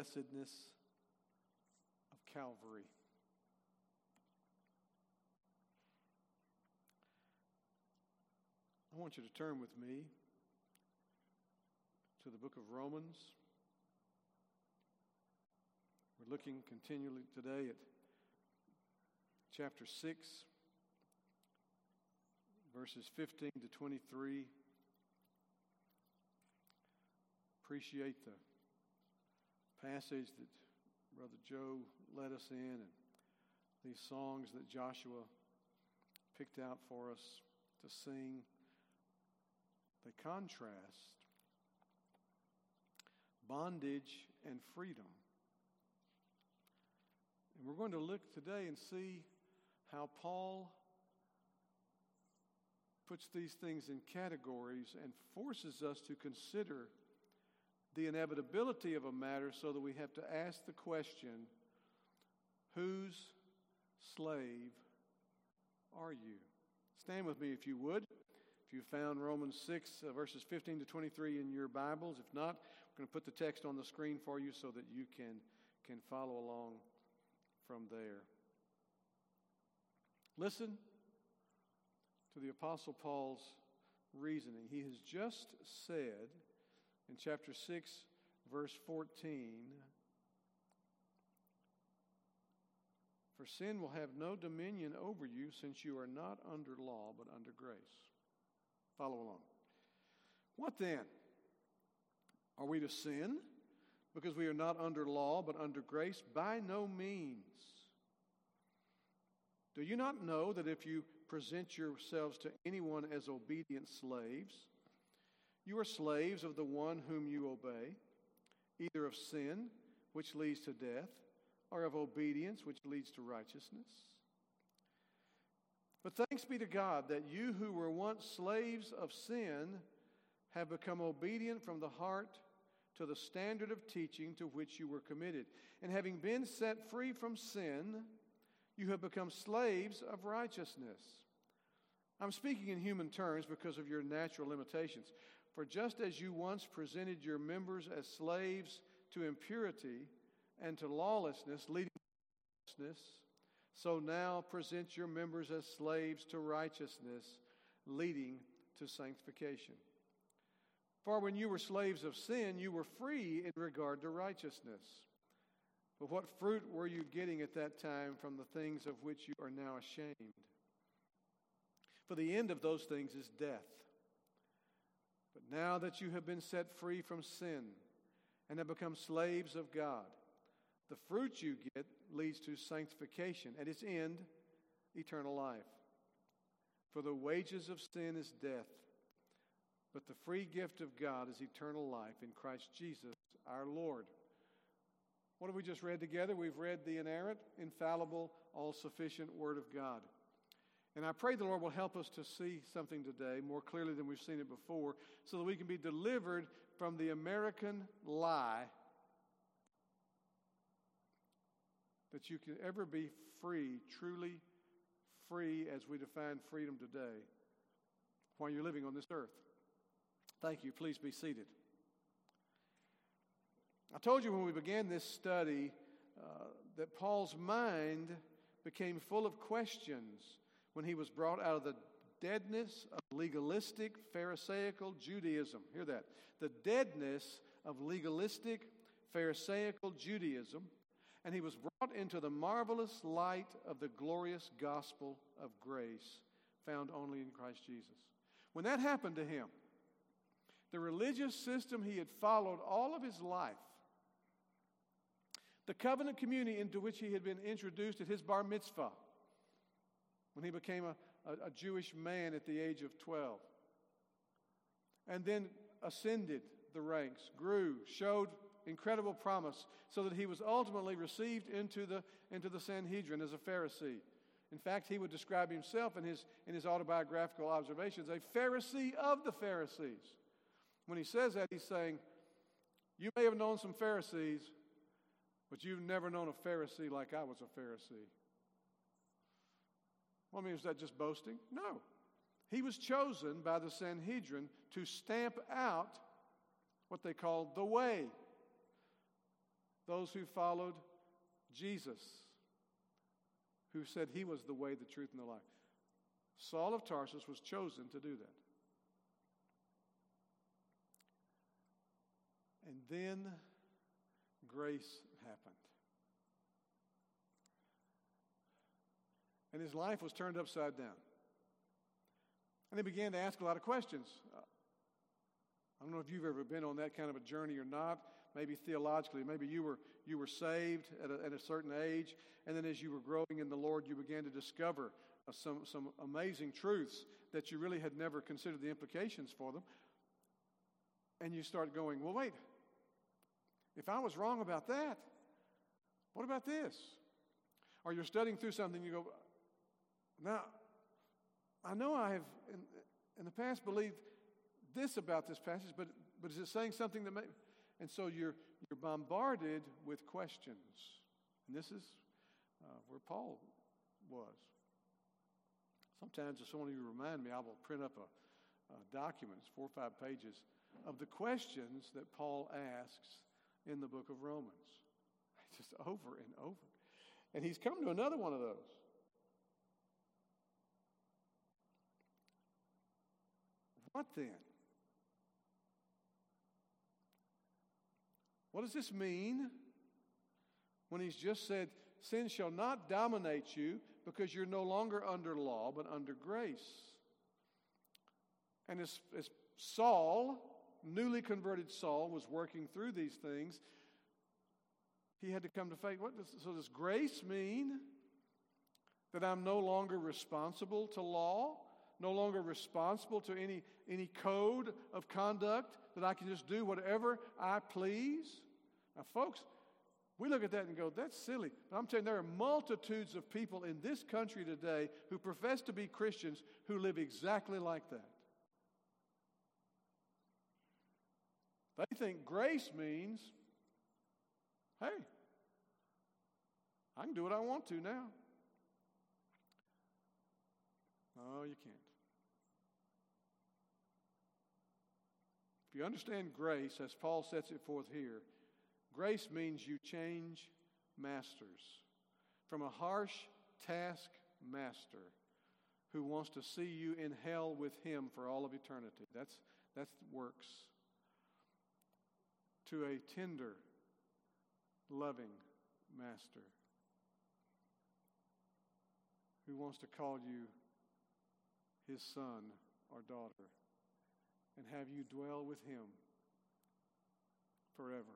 blessedness of Calvary. I want you to turn with me to the book of Romans. We're looking continually today at chapter 6, verses 15 to 23. Appreciate the passage that Brother Joe led us in and these songs that Joshua picked out for us to sing. They contrast bondage and freedom. And we're going to look today and see how Paul puts these things in categories and forces us to consider the inevitability of a matter so that we have to ask the question, whose slave are you? Stand with me if you would. If you found Romans 6, verses 15 to 23 in your Bibles. If not, we're going to put the text on the screen for you so that you can follow along from there. Listen to the Apostle Paul's reasoning. He has just said in chapter 6, verse 14, "For sin will have no dominion over you, since you are not under law, but under grace." Follow along. What then? Are we to sin because we are not under law, but under grace? By no means. Do you not know that if you present yourselves to anyone as obedient slaves, you are slaves of the one whom you obey, either of sin, which leads to death, or of obedience, which leads to righteousness? But thanks be to God that you who were once slaves of sin have become obedient from the heart to the standard of teaching to which you were committed. And having been set free from sin, you have become slaves of righteousness. I'm speaking in human terms because of your natural limitations. For just as you once presented your members as slaves to impurity and to lawlessness, leading to lawlessness, so now present your members as slaves to righteousness, leading to sanctification. For when you were slaves of sin, you were free in regard to righteousness. But what fruit were you getting at that time from the things of which you are now ashamed? For the end of those things is death. But now that you have been set free from sin and have become slaves of God, the fruit you get leads to sanctification, at its end, eternal life. For the wages of sin is death, but the free gift of God is eternal life in Christ Jesus our Lord. What have we just read together? We've read the inerrant, infallible, all-sufficient Word of God. And I pray the Lord will help us to see something today more clearly than we've seen it before, so that we can be delivered from the American lie that you can ever be free, truly free as we define freedom today, while you're living on this earth. Thank you. Please be seated. I told you when we began this study that Paul's mind became full of questions when he was brought out of the deadness of legalistic, Pharisaical Judaism. Hear that. The deadness of legalistic, Pharisaical Judaism. And he was brought into the marvelous light of the glorious gospel of grace found only in Christ Jesus. When that happened to him, the religious system he had followed all of his life, the covenant community into which he had been introduced at his bar mitzvah, when he became a Jewish man at the age of 12, and then ascended the ranks, grew, showed incredible promise, so that he was ultimately received into the Sanhedrin as a Pharisee. In fact, he would describe himself in his autobiographical observations, a Pharisee of the Pharisees. When he says that, he's saying, you may have known some Pharisees, but you've never known a Pharisee like I was a Pharisee. Well, I mean, is that just boasting? No. He was chosen by the Sanhedrin to stamp out what they called the way. those who followed Jesus, who said he was the way, the truth, and the life. Saul of Tarsus was chosen to do that. And then grace happened. And his life was turned upside down. And he began to ask a lot of questions. I don't know if you've ever been on that kind of a journey or not. Maybe theologically, maybe you were saved at a certain age, and then as you were growing in the Lord, you began to discover some amazing truths that you really had never considered the implications for them. And you start going, well, wait, if I was wrong about that, what about this? Or you're studying through something, you go, now, I know I have in the past believed this about this passage, but is it saying something that may... And so you're bombarded with questions. And this is where Paul was. Sometimes if someone of you remind me, I will print up a document, 4 or 5 pages, of the questions that Paul asks in the book of Romans. Just over and over. And he's come to another one of those. What then? What does this mean when he's just said, sin shall not dominate you because you're no longer under law, but under grace? And as Saul, newly converted Saul, was working through these things, he had to come to faith. So does grace mean that I'm no longer responsible to law, no longer responsible to any code of conduct, that I can just do whatever I please? Now, folks, we look at that and go, that's silly. But I'm telling you, there are multitudes of people in this country today who profess to be Christians who live exactly like that. They think grace means, hey, I can do what I want to now. No, you can't. If you understand grace, as Paul sets it forth here, grace means you change masters from a harsh taskmaster who wants to see you in hell with him for all of eternity. That's works. To a tender, loving master who wants to call you his son or daughter and have you dwell with him forever.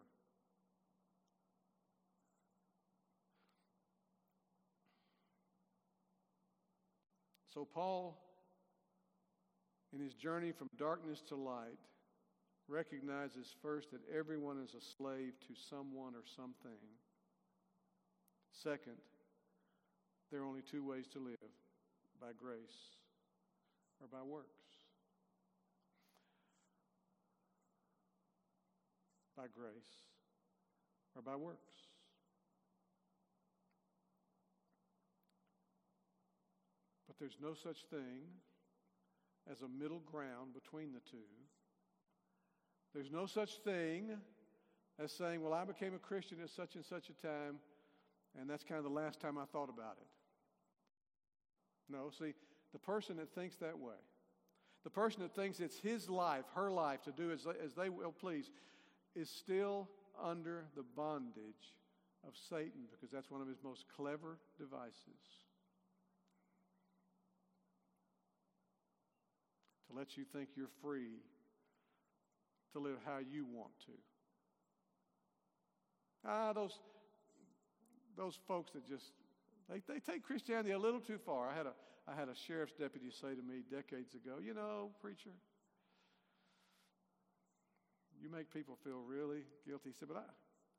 So Paul, in his journey from darkness to light, recognizes first that everyone is a slave to someone or something. Second, there are only 2 ways to live: by grace or by works. By grace or by works. But there's no such thing as a middle ground between the two. There's no such thing as saying, well, I became a Christian at such and such a time, and that's kind of the last time I thought about it. No, see, the person that thinks that way, the person that thinks it's his life, her life, to do as they will please, is still under the bondage of Satan, because that's one of his most clever devices. To let you think you're free to live how you want to. Those folks that just, they take Christianity a little too far. I had a sheriff's deputy say to me decades ago, you know, preacher, you make people feel really guilty. He said, but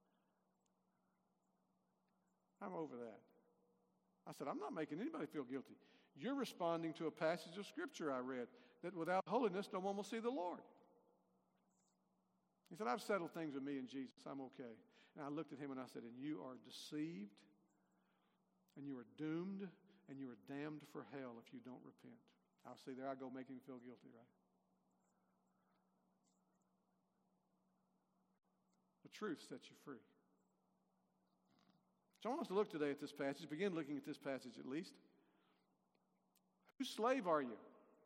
I'm over that. I said, I'm not making anybody feel guilty. You're responding to a passage of Scripture I read, that without holiness, no one will see the Lord. He said, I've settled things with me and Jesus. I'm okay. And I looked at him and I said, and you are deceived, and you are doomed, and you are damned for hell if you don't repent. I'll see, there I go making him feel guilty, right? The truth sets you free. So I want us to look today at this passage, begin looking at this passage at least. Whose slave are you?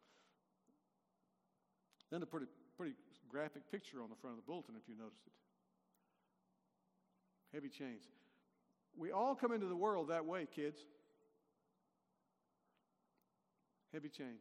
Then a pretty graphic picture on the front of the bulletin, if you noticed it. Heavy chains. We all come into the world that way, kids. Heavy chains.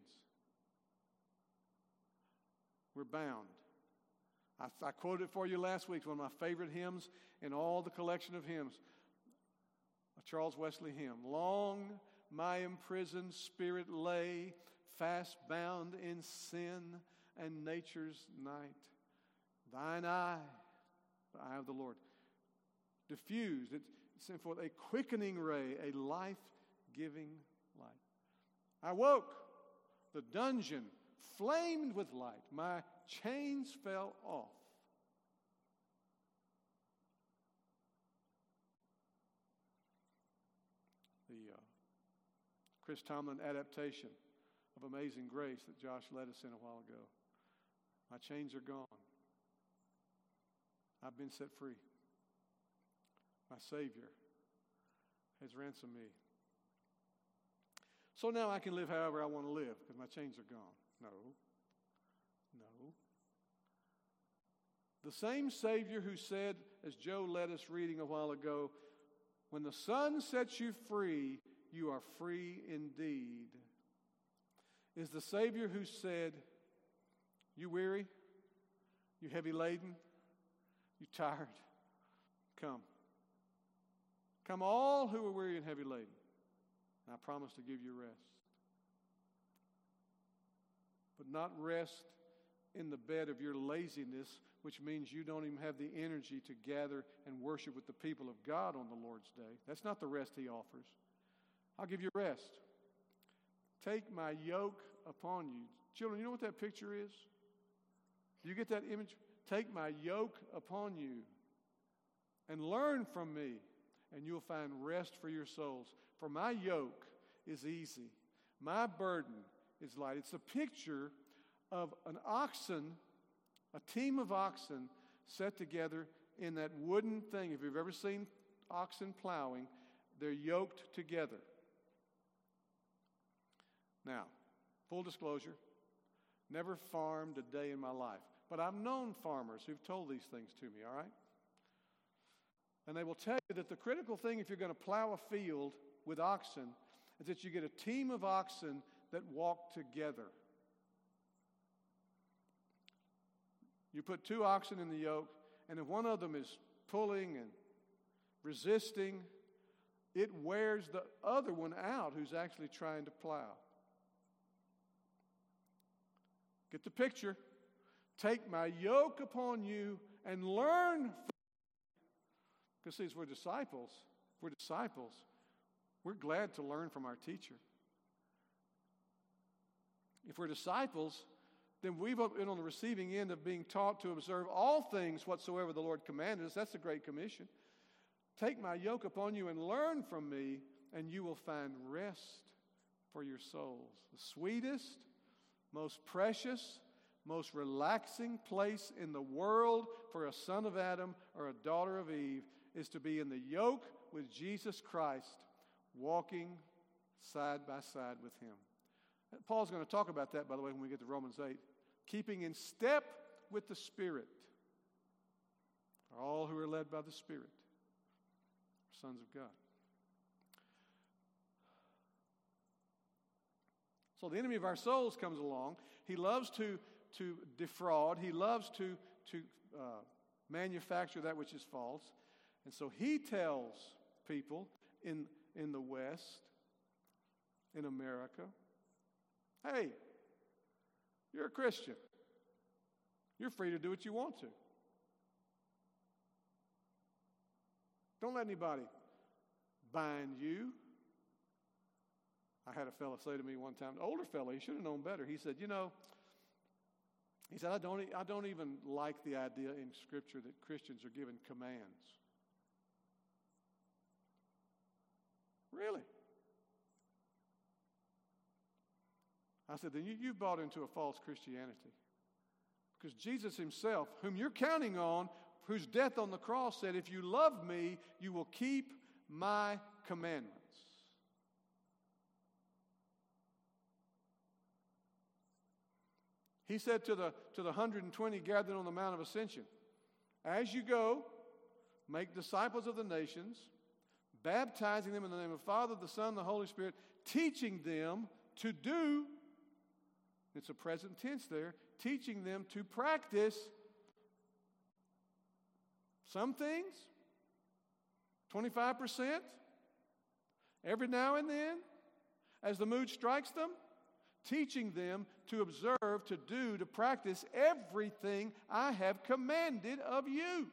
We're bound. I quoted for you last week, one of my favorite hymns in all the collection of hymns, a Charles Wesley hymn. Long my imprisoned spirit lay, fast bound in sin and nature's night. Thine eye, the eye of the Lord, diffused, it sent forth a quickening ray, a life-giving light. I woke, the dungeon flamed with light. My chains fell off. The Chris Tomlin adaptation of Amazing Grace that Josh led us in a while ago. My chains are gone. I've been set free. My Savior has ransomed me. So now I can live however I want to live because my chains are gone. No. The same Savior who said, as Joe led us reading a while ago, when the Son sets you free, you are free indeed, is the Savior who said, you weary, you heavy laden, you tired, come. Come all who are weary and heavy laden, and I promise to give you rest. But not rest in the bed of your laziness, which means you don't even have the energy to gather and worship with the people of God on the Lord's day. That's not the rest He offers. I'll give you rest. Take my yoke upon you. Children, you know what that picture is? Do you get that image? Take my yoke upon you and learn from me, and you'll find rest for your souls. For my yoke is easy. My burden is light. It's a picture of an oxen, a team of oxen set together in that wooden thing. If you've ever seen oxen plowing, they're yoked together. Now, full disclosure, never farmed a day in my life. But I've known farmers who've told these things to me, all right? And they will tell you that the critical thing if you're going to plow a field with oxen is that you get a team of oxen that walk together. You put two oxen in the yoke, and if one of them is pulling and resisting, it wears the other one out who's actually trying to plow. Get the picture. Take my yoke upon you and learn from me. Because see, as we're disciples, we're glad to learn from our teacher. If we're disciples, then we've been on the receiving end of being taught to observe all things whatsoever the Lord commanded us. That's the Great Commission. Take my yoke upon you and learn from me, and you will find rest for your souls. The sweetest, most precious, most relaxing place in the world for a son of Adam or a daughter of Eve is to be in the yoke with Jesus Christ, walking side by side with Him. Paul's going to talk about that, by the way, when we get to Romans 8. Keeping in step with the Spirit. For all who are led by the Spirit are sons of God. So the enemy of our souls comes along. He loves to defraud. He loves to manufacture that which is false. And so he tells people in the West, in America, hey, you're a Christian. You're free to do what you want to. Don't let anybody bind you. I had a fellow say to me one time, an older fellow, he should have known better. He said, I don't even like the idea in Scripture that Christians are given commands. Really? I said, then you've bought into a false Christianity. Because Jesus Himself, whom you're counting on, whose death on the cross said, if you love me, you will keep my commandments. He said to the 120 gathered on the Mount of Ascension, as you go, make disciples of the nations, baptizing them in the name of the Father, the Son, and the Holy Spirit, teaching them to do, it's a present tense there, teaching them to practice some things, 25%, every now and then, as the mood strikes them, teaching them to observe, to do, to practice everything I have commanded of you.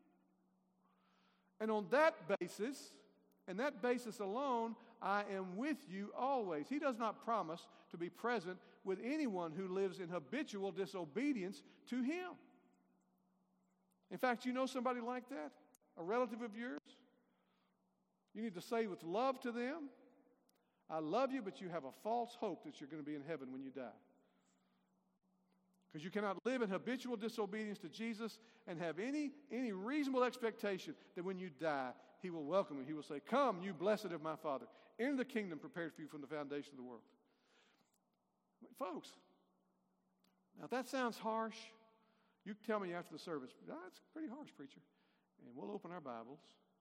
And on that basis, and that basis alone, I am with you always. He does not promise to be present with anyone who lives in habitual disobedience to Him. In fact, you know somebody like that? A relative of yours? You need to say with love to them, I love you, but you have a false hope that you're going to be in heaven when you die. Because you cannot live in habitual disobedience to Jesus and have any reasonable expectation that when you die, He will welcome you. He will say, come, you blessed of my Father. Enter the kingdom prepared for you from the foundation of the world. Folks, now if that sounds harsh, you can tell me after the service, that's pretty harsh, preacher. And we'll open our Bibles.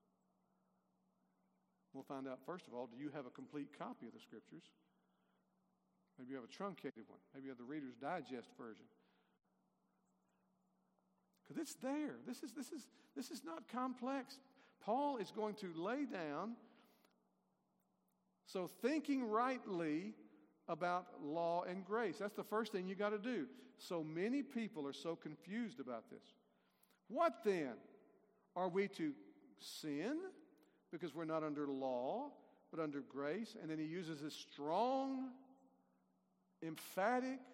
We'll find out, first of all, do you have a complete copy of the Scriptures? Maybe you have a truncated one. Maybe you have the Reader's Digest version. Because it's there. This is not complex. Paul is going to lay down, so thinking rightly about law and grace. That's the first thing you got to do. So many people are so confused about this. What then? Are we to sin because we're not under law, but under grace? And then he uses this strong, emphatic,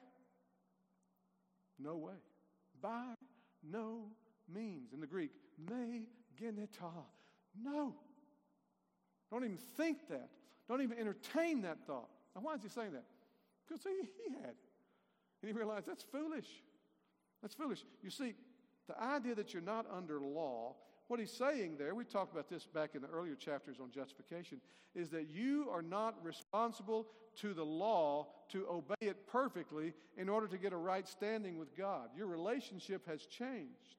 no way. By no means. In the Greek, me geneta. No. Don't even think that. Don't even entertain that thought. Now, why is he saying that? Because he had. And he realized that's foolish. That's foolish. You see, the idea that you're not under law, what he's saying there, we talked about this back in the earlier chapters on justification, is that you are not responsible to the law to obey it perfectly in order to get a right standing with God. Your relationship has changed.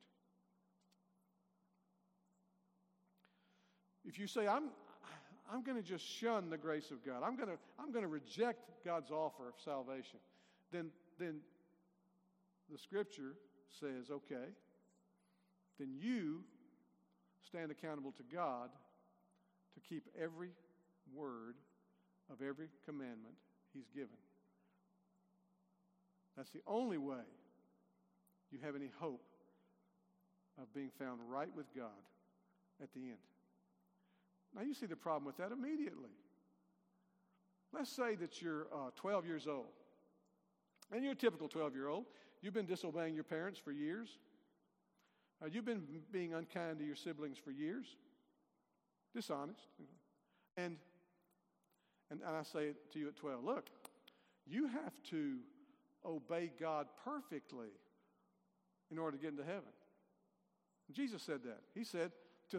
If you say, I'm going to just shun the grace of God, I'm going to reject God's offer of salvation, then the Scripture says, okay, then you stand accountable to God to keep every word of every commandment He's given. That's the only way you have any hope of being found right with God at the end. Now you see the problem with that immediately. Let's say that you're 12 years old. And you're a typical 12-year-old. You've been disobeying your parents for years. You've been being unkind to your siblings for years. Dishonest. And I say to you at 12, look, you have to obey God perfectly in order to get into heaven. Jesus said that. He said to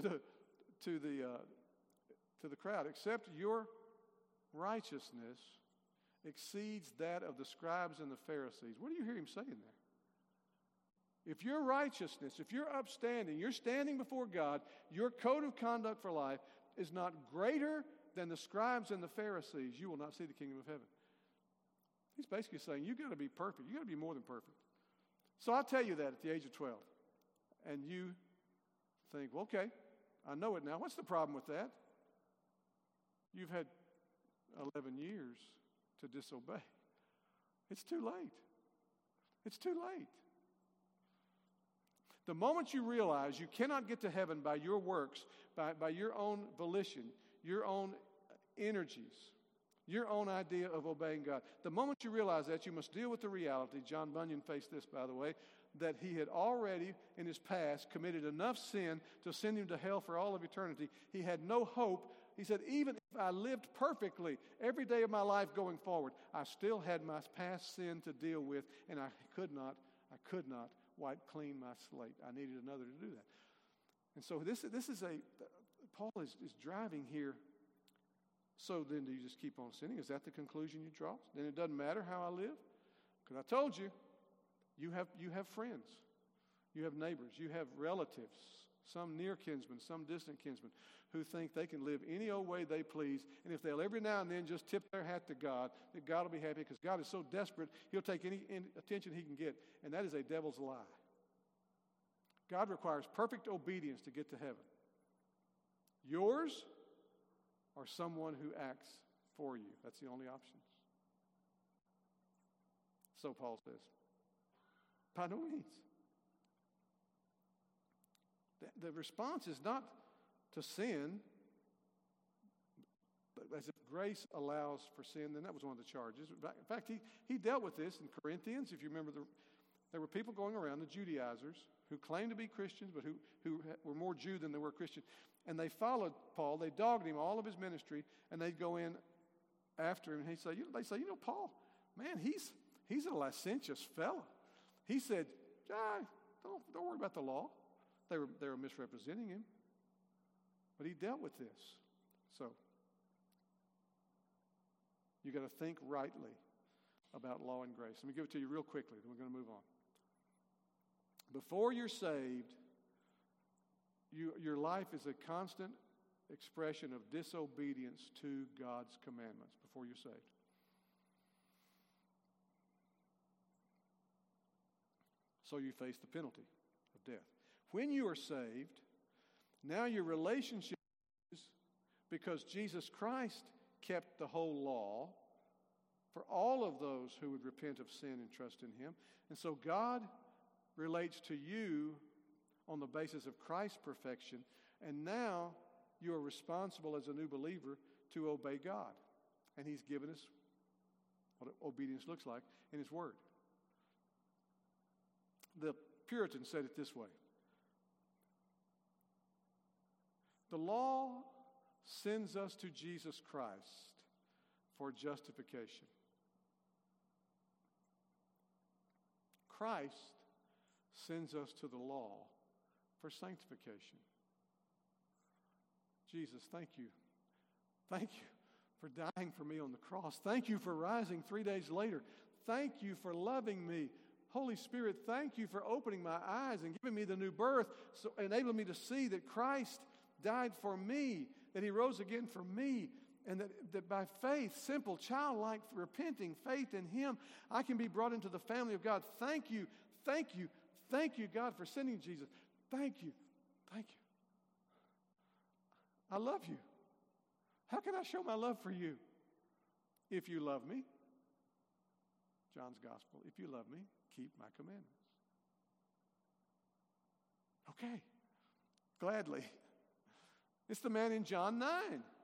the crowd, except your righteousness exceeds that of the scribes and the Pharisees. What do you hear him saying there? If your righteousness, if you're upstanding, you're standing before God, your code of conduct for life is not greater than the scribes and the Pharisees, you will not see the kingdom of heaven. He's basically saying, you've got to be perfect. You've got to be more than perfect. So I tell you that at the age of 12. And you think, well, okay, I know it now. What's the problem with that? You've had 11 years to disobey. It's too late. It's too late. The moment you realize you cannot get to heaven by your works, by your own volition, your own energies, your own idea of obeying God, the moment you realize that, you must deal with the reality. John Bunyan faced this, by the way, that he had already in his past committed enough sin to send him to hell for all of eternity. He had no hope. He said, even if I lived perfectly every day of my life going forward, I still had my past sin to deal with, and I could not wipe clean my slate. I needed another to do that. And so this is Paul is driving here. So then do you just keep on sinning? Is that the conclusion you draw? Then it doesn't matter how I live? Because I told you, you have friends. You have neighbors. You have relatives, some near kinsmen, some distant kinsmen, who think they can live any old way they please. And if they'll every now and then just tip their hat to God, that God will be happy because God is so desperate, he'll take any attention he can get. And that is a devil's lie. God requires perfect obedience to get to heaven. Yours or someone who acts for you. That's the only options. So Paul says, by no means. The response is not to sin, but as if grace allows for sin, then that was one of the charges. In fact, he dealt with this in Corinthians. If you remember, there were people going around, the Judaizers, who claimed to be Christians, but who were more Jew than they were Christian. And they followed Paul. They dogged him all of his ministry, and they'd go in after him. And they say, Paul, man, he's a licentious fellow. He said, don't worry about the law. They were misrepresenting him. But he dealt with this. So, you got to think rightly about law and grace. Let me give it to you real quickly, then we're going to move on. Before you're saved, your life is a constant expression of disobedience to God's commandments before you're saved. So you face the penalty of death. When you are saved, now your relationship is, because Jesus Christ kept the whole law for all of those who would repent of sin and trust in him. And so God relates to you on the basis of Christ's perfection, and now you are responsible as a new believer to obey God. And he's given us what obedience looks like in his word. The Puritans said it this way: the law sends us to Jesus Christ for justification. Christ sends us to the law for sanctification. Jesus, thank you. Thank you for dying for me on the cross. Thank you for rising 3 days later. Thank you for loving me. Holy Spirit, thank you for opening my eyes and giving me the new birth, so enabling me to see that Christ died for me, that he rose again for me, and that by faith, simple, childlike, repenting faith in him, I can be brought into the family of God. Thank you, thank you, thank you, God, for sending Jesus. Thank you, thank you. I love you. How can I show my love for you? If you love me, John's Gospel, if you love me, keep my commandments. Okay, gladly. It's the man in John 9.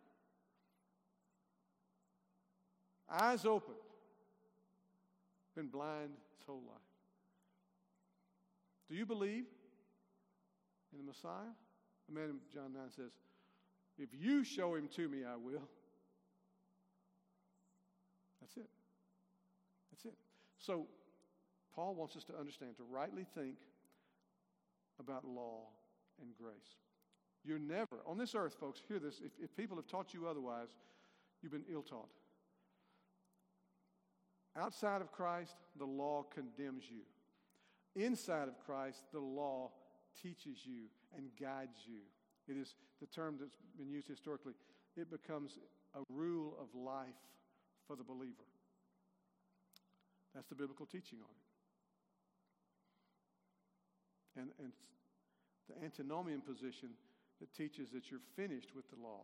Eyes open. Been blind his whole life. Do you believe in the Messiah? The man in John 9 says, if you show him to me, I will. That's it. That's it. So, Paul wants us to understand, to rightly think about law and grace. You're never, on this earth, folks, hear this, if people have taught you otherwise, you've been ill-taught. Outside of Christ, the law condemns you. Inside of Christ, the law teaches you and guides you. It is the term that's been used historically. It becomes a rule of life for the believer. That's the biblical teaching on it. And the antinomian position that teaches that you're finished with the law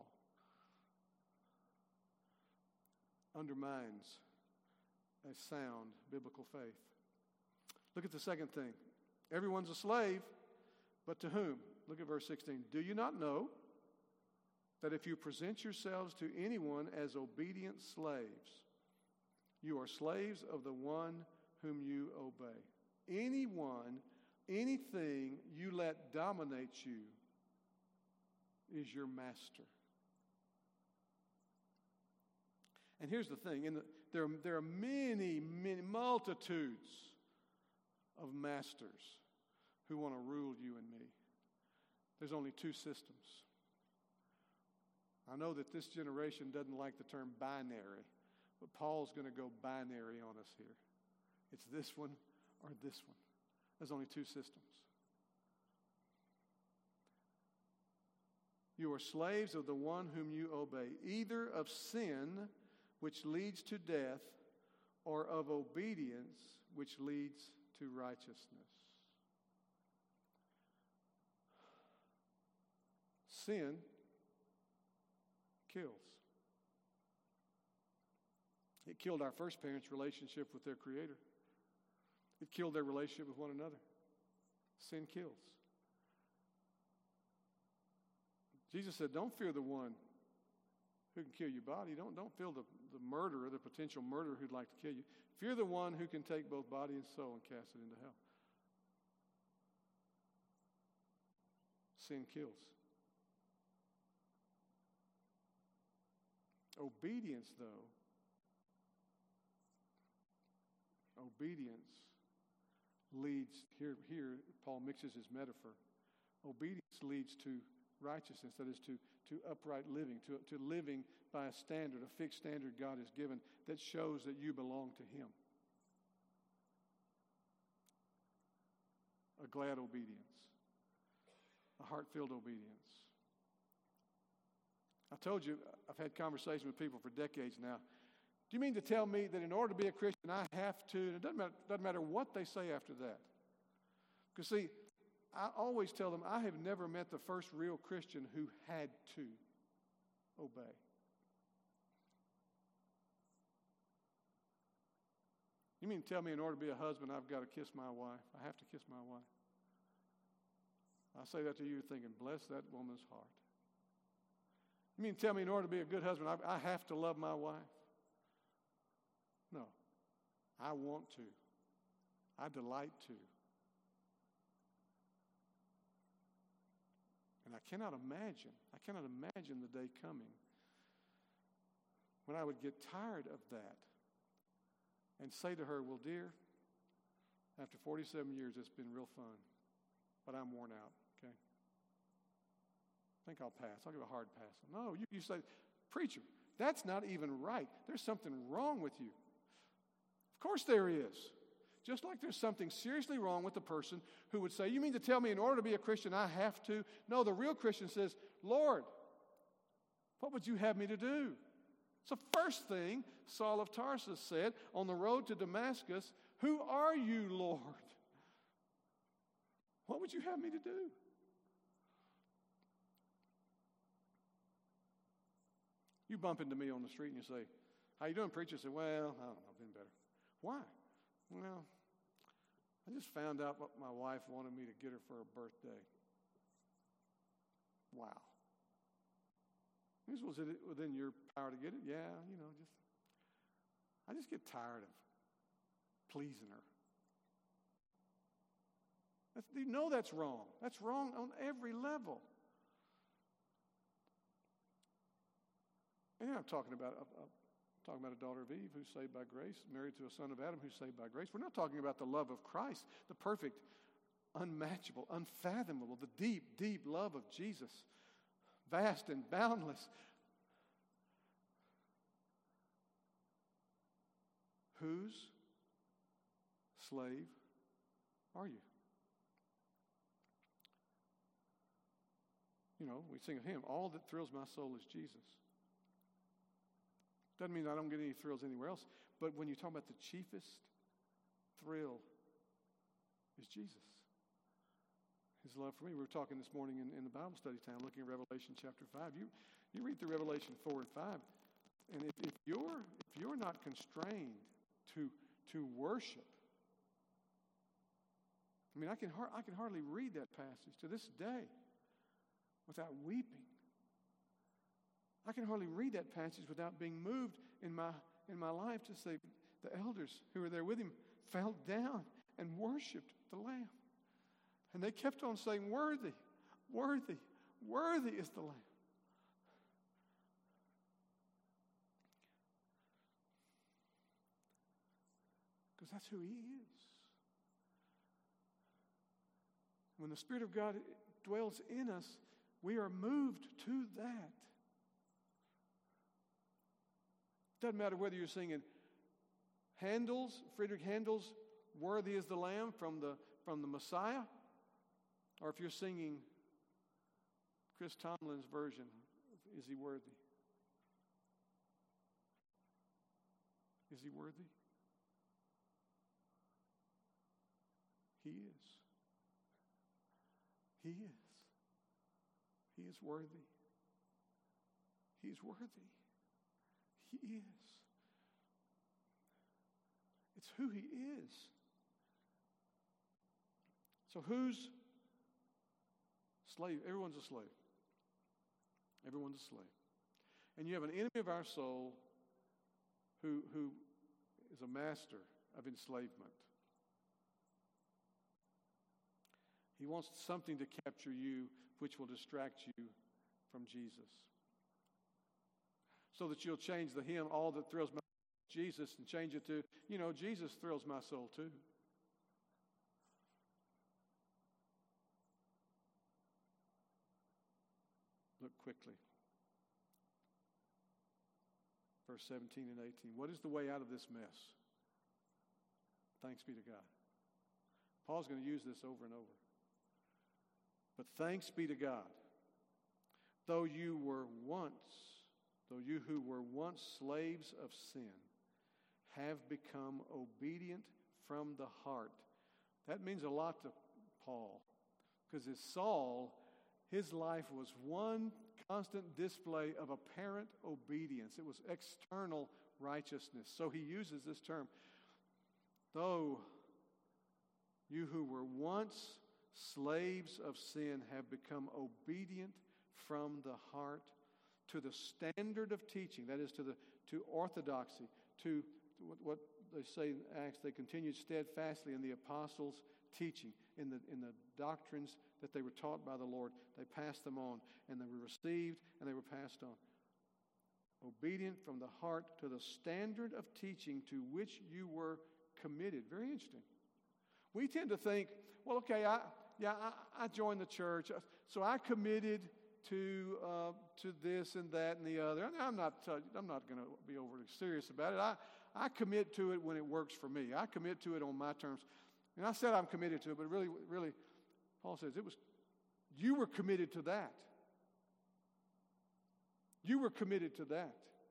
undermines a sound biblical faith. Look at the second thing. Everyone's a slave, but to whom? Look at verse 16. Do you not know that if you present yourselves to anyone as obedient slaves, you are slaves of the one whom you obey? Anyone, anything you let dominate you is your master. And here's the thing. There are many, many multitudes of masters who want to rule you and me. There's only two systems. I know that this generation doesn't like the term binary, but Paul's going to go binary on us here. It's this one or this one. There's only two systems. You are slaves of the one whom you obey, either of sin, which leads to death, or of obedience, which leads to righteousness. Sin kills. It killed our first parents' relationship with their Creator. It killed their relationship with one another. Sin kills. Jesus said, don't fear the one who can kill your body. Don't fear the murderer, the potential murderer who'd like to kill you. Fear the one who can take both body and soul and cast it into hell. Sin kills. Obedience, though, leads, here Paul mixes his metaphor. Obedience leads to righteousness, that is to upright living, to living by a standard, a fixed standard God has given that shows that you belong to Him. A glad obedience, a heart-filled obedience. I told you, I've had conversations with people for decades now. Do you mean to tell me that in order to be a Christian, I have to, and it doesn't matter what they say after that? Because see, I always tell them, I have never met the first real Christian who had to obey. You mean to tell me in order to be a husband, I've got to kiss my wife? I have to kiss my wife. I say that to you thinking, bless that woman's heart. You mean to tell me in order to be a good husband, I have to love my wife? No. I want to. I delight to. And I cannot imagine the day coming when I would get tired of that and say to her, well, dear, after 47 years, it's been real fun, but I'm worn out, okay? I think I'll pass. I'll give a hard pass. No, you say, preacher, that's not even right. There's something wrong with you. Of course there is. Just like there's something seriously wrong with the person who would say, you mean to tell me in order to be a Christian I have to? No, the real Christian says, Lord, what would you have me to do? It's the first thing Saul of Tarsus said on the road to Damascus, who are you, Lord? What would you have me to do? You bump into me on the street and you say, how you doing, preacher? I say, well, I don't know, I've been better. Why? Well, I just found out what my wife wanted me to get her for her birthday. Wow. Was it within your power to get it? Yeah, I just get tired of pleasing her. You know that's wrong. That's wrong on every level. And I'm talking about a daughter of Eve who's saved by grace, married to a son of Adam who's saved by grace. We're not talking about the love of Christ, the perfect, unmatchable, unfathomable, the deep, deep love of Jesus, vast and boundless. Whose slave are you? We sing a hymn, all that thrills my soul is Jesus. Doesn't mean I don't get any thrills anywhere else, but when you talk about the chiefest thrill is Jesus. His love for me. We were talking this morning in the Bible study time, looking at Revelation chapter 5. You read through Revelation 4 and 5, and if you're not constrained to worship, I mean, I can hardly read that passage to this day without weeping. I can hardly read that passage without being moved in my life to say the elders who were there with him fell down and worshiped the Lamb. And they kept on saying, worthy, worthy, worthy is the Lamb. Because that's who He is. When the Spirit of God dwells in us, we are moved to that. doesn't matter whether you're singing Friedrich Handel's Worthy is the Lamb from the Messiah, or if you're singing Chris Tomlin's version, Is He Worthy? Is He worthy? He is. He is. He is worthy. He's worthy. He is. It's who He is. So who's slave? Everyone's a slave. Everyone's a slave. And you have an enemy of our soul who is a master of enslavement. He wants something to capture you which will distract you from Jesus. So that you'll change the hymn, All That Thrills My Jesus, and change it to, Jesus thrills my soul too. Look quickly. Verse 17 and 18. What is the way out of this mess? Thanks be to God. Paul's going to use this over and over. But thanks be to God, though you who were once slaves of sin, have become obedient from the heart. That means a lot to Paul, because as Saul, his life was one constant display of apparent obedience. It was external righteousness. So he uses this term, though you who were once slaves of sin have become obedient from the heart to the standard of teaching, that is to orthodoxy, to what they say in Acts, they continued steadfastly in the apostles' teaching, in the doctrines that they were taught by the Lord. They passed them on, and they were received, and they were passed on. Obedient from the heart to the standard of teaching to which you were committed. Very interesting. We tend to think, well, okay, I joined the church, so I committed to this and that and the other. I'm not going to be overly serious about it. I commit to it when it works for me. I commit to it on my terms. And I said I'm committed to it, but really, Paul says you were committed to that. You were committed to that.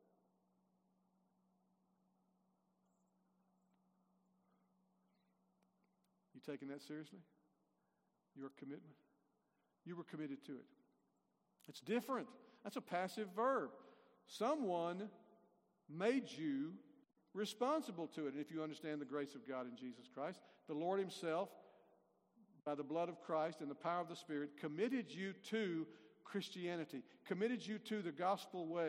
You taking that seriously? Your commitment? You were committed to it. It's different. That's a passive verb. Someone made you responsible to it. And if you understand the grace of God in Jesus Christ, the Lord Himself, by the blood of Christ and the power of the Spirit, committed you to Christianity, committed you to the gospel way.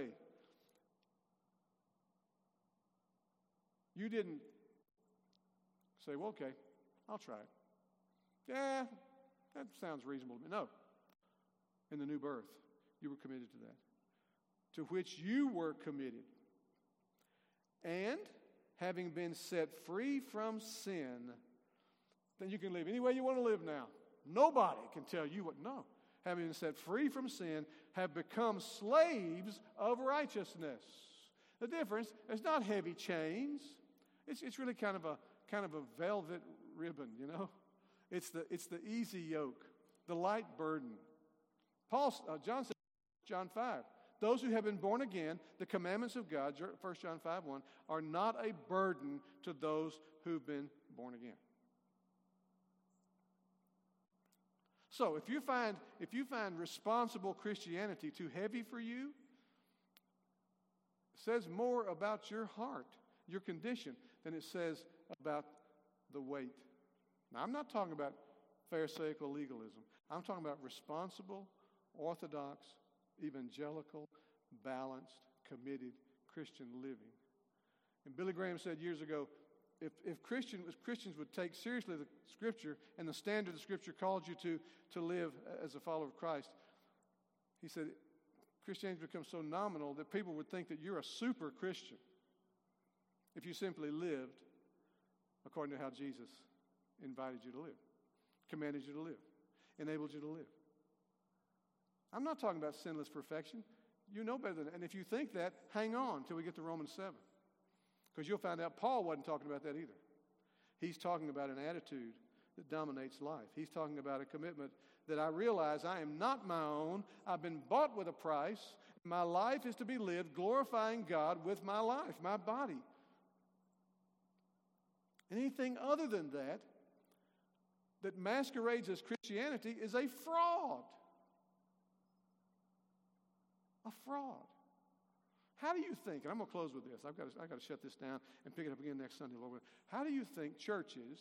You didn't say, well, okay, I'll try it. Yeah, that sounds reasonable to me. No. In the new birth, you were committed to that, to which you were committed. And having been set free from sin, then you can live any way you want to live now. Nobody can tell you what. No. Having been set free from sin, have become slaves of righteousness. The difference is not heavy chains. It's really kind of a velvet ribbon, you know. It's the easy yoke, the light burden. John said, John 5, those who have been born again, the commandments of God, 1 John 5:1, are not a burden to those who've been born again. So if you find responsible Christianity too heavy for you, it says more about your heart, your condition, than it says about the weight. Now, I'm not talking about Pharisaical legalism. I'm talking about responsible, orthodox, evangelical, balanced, committed Christian living. And Billy Graham said years ago, if Christians would take seriously the Scripture and the standard the Scripture called you to live as a follower of Christ, he said, Christianity becomes so nominal that people would think that you're a super Christian if you simply lived according to how Jesus invited you to live, commanded you to live, enabled you to live. I'm not talking about sinless perfection. You know better than that. And if you think that, hang on till we get to Romans 7. Because you'll find out Paul wasn't talking about that either. He's talking about an attitude that dominates life. He's talking about a commitment that I realize I am not my own. I've been bought with a price. My life is to be lived glorifying God with my life, my body. Anything other than that masquerades as Christianity is a fraud. A fraud. How do you think, and I'm going to close with this. I've got to shut this down and pick it up again next Sunday, Lord. How do you think churches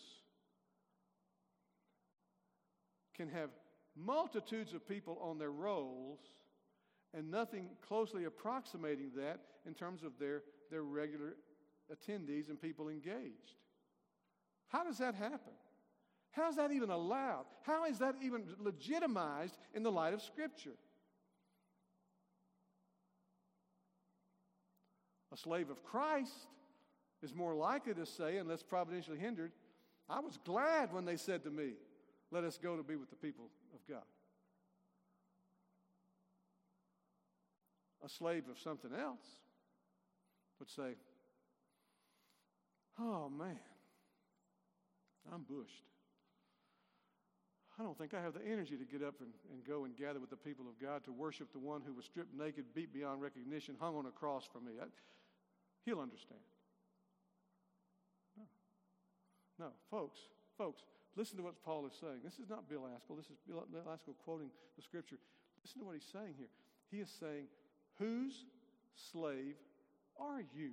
can have multitudes of people on their rolls and nothing closely approximating that in terms of their regular attendees and people engaged? How does that happen? How is that even allowed? How is that even legitimized in the light of Scripture? A slave of Christ is more likely to say, unless providentially hindered, I was glad when they said to me, let us go to be with the people of God. A slave of something else would say, oh man, I'm bushed. I don't think I have the energy to get up and go and gather with the people of God to worship the one who was stripped naked, beat beyond recognition, hung on a cross for me. He'll understand. No, folks, listen to what Paul is saying. This is not Bill Askell. This is Bill Askell quoting the Scripture. Listen to what he's saying here. He is saying, whose slave are you?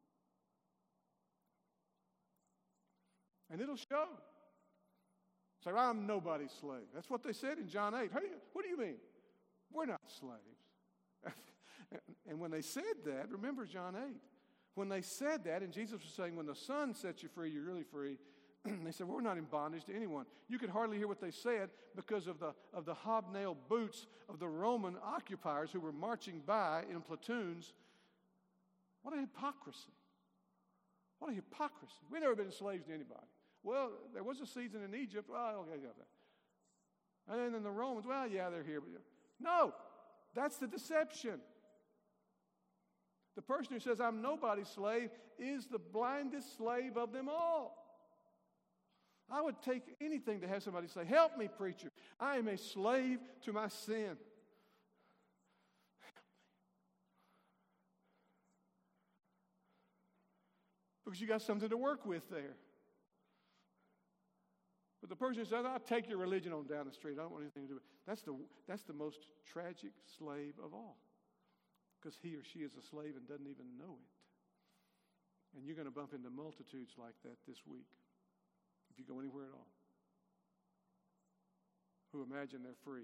And it'll show. Say, I'm nobody's slave. That's what they said in John 8. What do you mean? We're not slaves. And when they said that, remember John 8. When they said that, and Jesus was saying, when the Son sets you free, you're really free. They said, we're not in bondage to anyone. You could hardly hear what they said because of the hobnail boots of the Roman occupiers who were marching by in platoons. What a hypocrisy. What a hypocrisy. We've never been slaves to anybody. Well, there was a season in Egypt. Well, okay, yeah. And then the Romans, well, yeah, they're here. But no, that's the deception. The person who says, I'm nobody's slave, is the blindest slave of them all. I would take anything to have somebody say, help me, preacher. I am a slave to my sin. Because you got something to work with there. But the person who says, I'll take your religion on down the street. I don't want anything to do with it. That's the most tragic slave of all. Because he or she is a slave and doesn't even know it. And you're going to bump into multitudes like that this week, if you go anywhere at all, who imagine they're free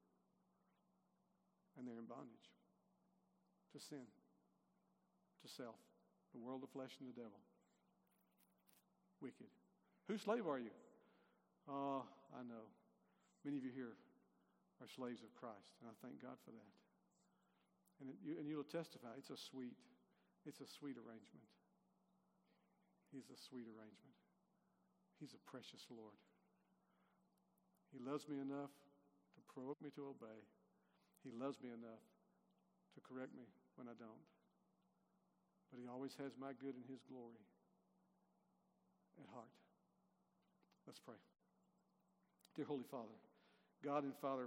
and they're in bondage to sin, to self, the world, the flesh, and the devil. Wicked. Whose slave are you? Oh, I know. Many of you here are slaves of Christ, and I thank God for that. And you'll testify, it's a sweet arrangement. He's a sweet arrangement. He's a precious Lord. He loves me enough to provoke me to obey. He loves me enough to correct me when I don't. But he always has my good and his glory at heart. Let's pray. Dear Holy Father, God and Father